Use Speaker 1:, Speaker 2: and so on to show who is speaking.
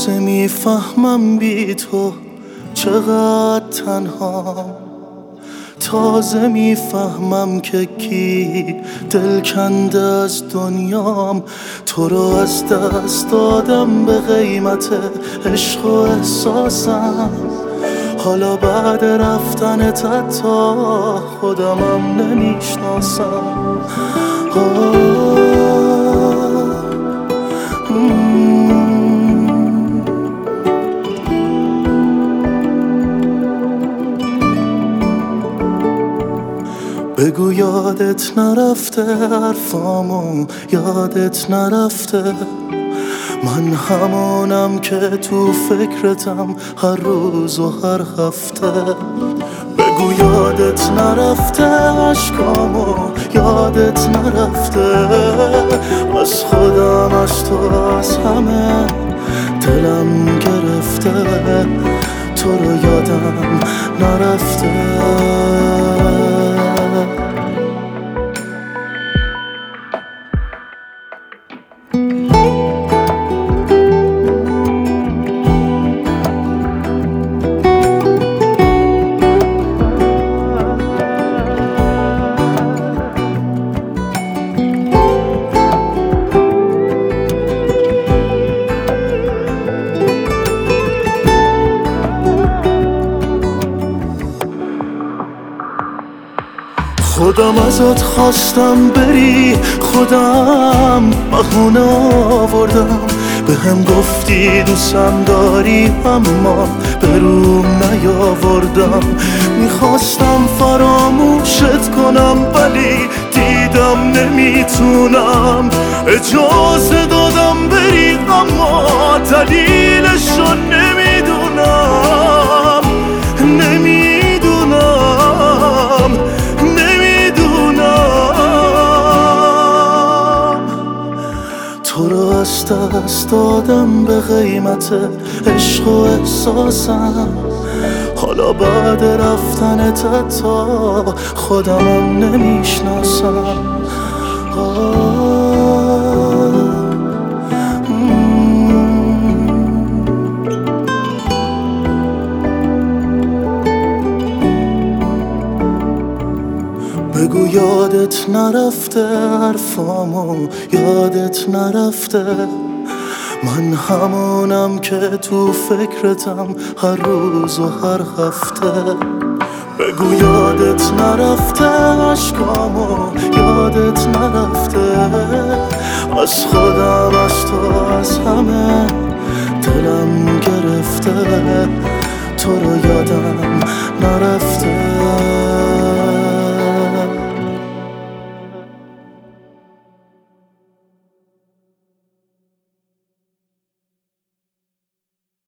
Speaker 1: تازه میفهمم بی تو چقدر تنهام، تازه میفهمم که کی دل کنده از دنیام. تو رو از دست دادم به قیمت عشق و احساسم، حالا بعد رفتنت حتی خودمم نمیشناسم. بگو یادت نرفته حرفامو، یادت نرفته من همونم که تو فکرتم هر روز و هر هفته. بگو یادت نرفته عشقامو، یادت نرفته از خودم، از تو، از همه دلم گرفته. تو رو یادم نرفته. خودم ازت خواستم بری، خودم بهونه آوردم. به هم گفتی دوستم داری اما به روم نیاوردم. میخواستم فراموشت کنم ولی دیدم نمیتونم. اجازه دادم بری اما دلیلشو نمیدونم. تو رو از دست دادم به قیمت عشق و احساسم، حالا بعد رفتنت حتی خودمم نمیشناسم. بگو یادت نرفته حرفامو، یادت نرفته من همونم که تو فکرتم هر روز و هر هفته. بگو یادت نرفته عشقامو، یادت نرفته از خودم، از تو، از همه دلم گرفته. تو رو یادم نرفته.